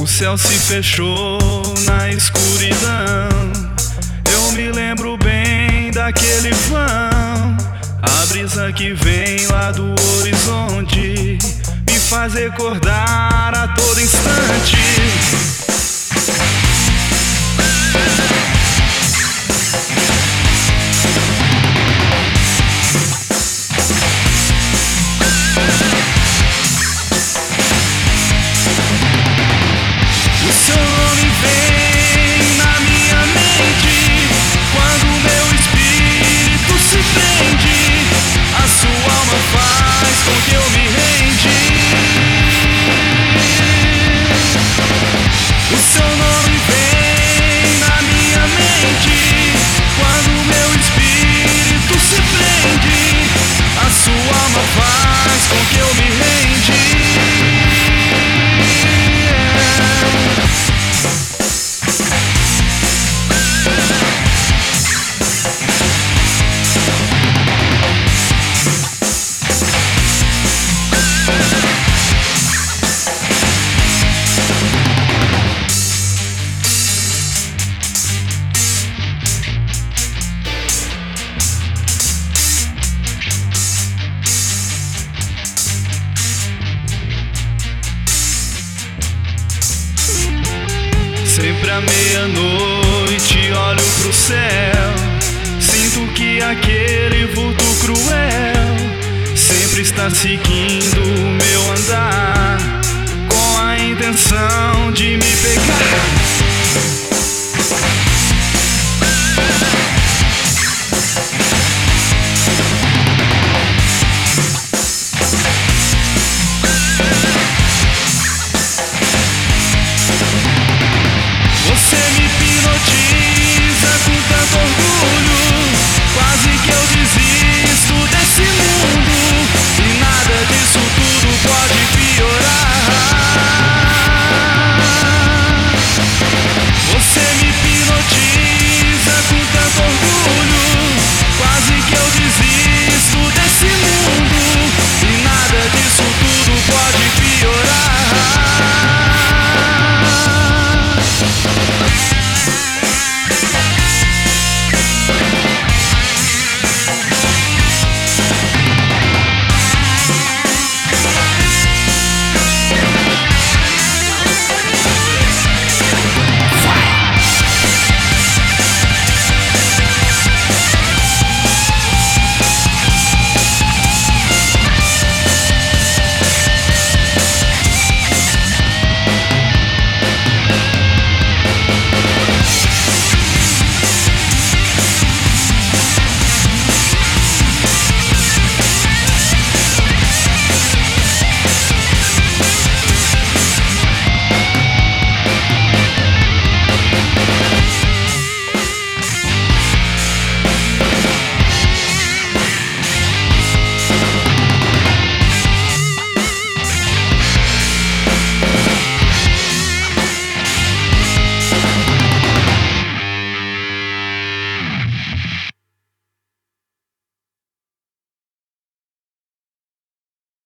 céu se fechou na escuridão. Eu me lembro bem daquele vão. A brisa que vem lá do horizonte me faz recordar a todo instante. Sempre à meia-noite olho pro céu, sinto que aquele vulto cruel sempre está seguindo o meu andar, com a intenção